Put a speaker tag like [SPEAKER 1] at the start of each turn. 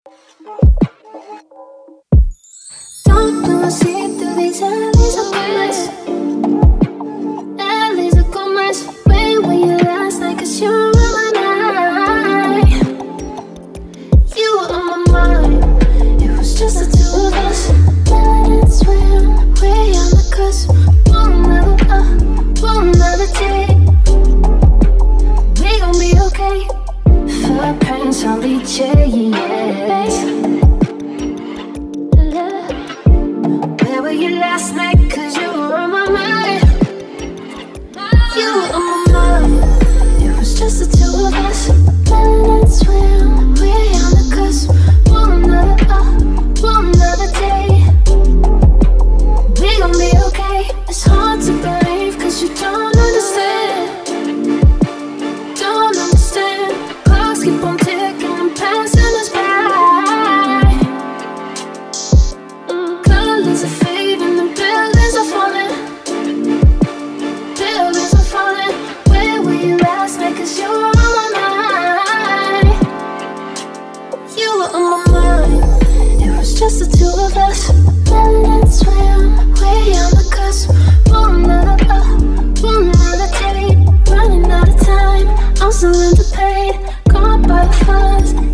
[SPEAKER 1] Don't wanna see through these alleys of commerce. Alleys of commerce. Where were you last night? 'Cause you were on my mind. You were on my mind. It was just the two of us. Let swim way on the cusp. One another day. We gon' be okay. Footprints on BJ's. Where were you last night? 'Cause you were on my mind. You were on my mind. It was just the two of us. Let's swim way on the cusp. One another day. We gon' be okay. It's hard to believe 'cause you don't understand. Don't understand. Clocks keep on ticking and passing us by. Colors are fading and buildings are falling. Buildings are falling. Where were you last night? 'Cause you were on my mind. You were on my mind. It was just the two of us. Let's swim way on the cusp. One another day. Running out of time. I'm still underpaid. Caught by the fuzz.